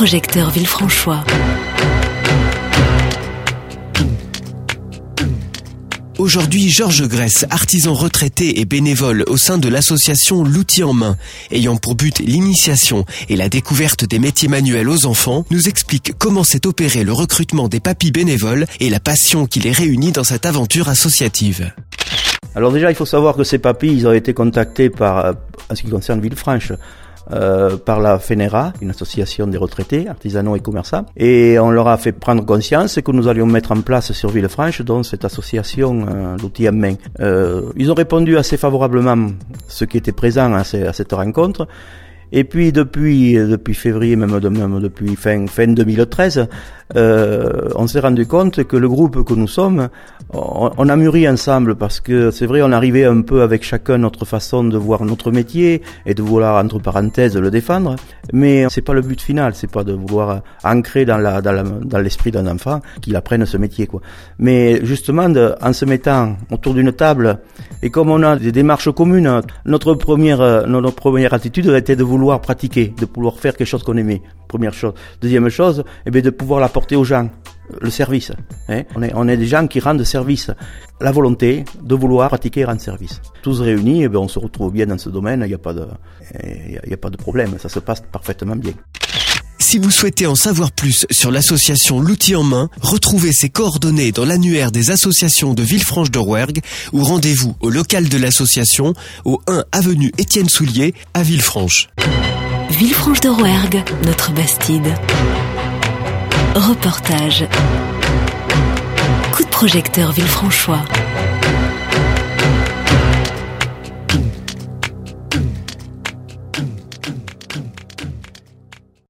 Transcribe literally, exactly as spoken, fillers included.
projecteur Villefranchois. Aujourd'hui, Georges Grèce, artisan retraité et bénévole au sein de l'association L'Outil en Main, ayant pour but l'initiation et la découverte des métiers manuels aux enfants, nous explique comment s'est opéré le recrutement des papis bénévoles et la passion qui les réunit dans cette aventure associative. Alors déjà, il faut savoir que ces papis, ils ont été contactés par, en ce qui concerne Villefranche, Euh, par la FENERA, une association des retraités, artisanaux et commerçants, et on leur a fait prendre conscience que nous allions mettre en place sur Villefranche donc cette association euh, L'Outil en Main. Euh, ils ont répondu assez favorablement, ceux qui étaient présents à, ces, à cette rencontre. Et puis depuis depuis février, même, même depuis fin fin deux mille treize, euh, on s'est rendu compte que le groupe que nous sommes, on, on a mûri ensemble parce que c'est vrai, on arrivait un peu avec chacun notre façon de voir notre métier et de vouloir entre parenthèses le défendre, mais c'est pas le but final, c'est pas de vouloir ancrer dans la dans, la, dans l'esprit d'un enfant qu'il apprenne ce métier quoi. Mais justement, de, en se mettant autour d'une table et comme on a des démarches communes, notre première notre première attitude était de vouloir pratiquer, de pouvoir faire quelque chose qu'on aimait. Première chose. Deuxième chose, eh bien de pouvoir l'apporter aux gens, le service. Hein. On est on est des gens qui rendent service. La volonté de vouloir pratiquer et rendre service. Tous réunis, eh bien on se retrouve bien dans ce domaine. Il n'y a pas de il y a pas de problème. Ça se passe parfaitement bien. Si vous souhaitez en savoir plus sur l'association L'Outil en Main, retrouvez ses coordonnées dans l'annuaire des associations de Villefranche de Rouergue ou rendez-vous au local de l'association au un avenue Étienne Soulier à Villefranche. Villefranche de Rouergue, notre Bastide. Reportage. Coup de projecteur Villefranchois.